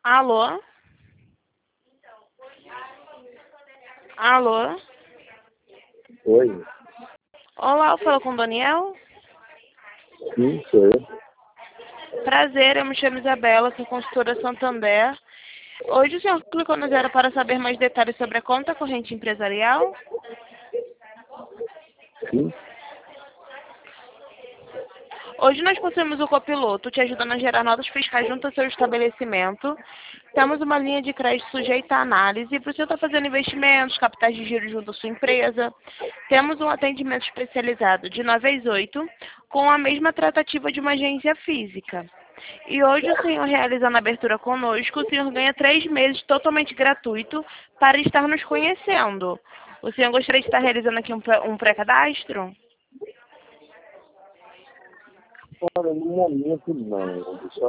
Alô? Alô? Oi, Olá, eu falo com o Daniel? sim, sou eu. Prazer, eu me chamo Isabela, sou consultora Santander. Hoje o senhor clicou no zero para saber mais detalhes sobre a conta corrente empresarial? Sim, Hoje nós possuímos o copiloto, te ajudando a gerar notas fiscais junto ao seu estabelecimento. Temos uma linha de crédito sujeita à análise para o senhor estar fazendo investimentos, capitais de giro junto à sua empresa. Temos um atendimento especializado de 9 às 8, com a mesma tratativa de uma agência física. E hoje o senhor realizando a abertura conosco, o senhor ganha 3 meses totalmente gratuito para estar nos conhecendo. O senhor gostaria de estar realizando aqui um pré-cadastro? olha, no momento não. Eu só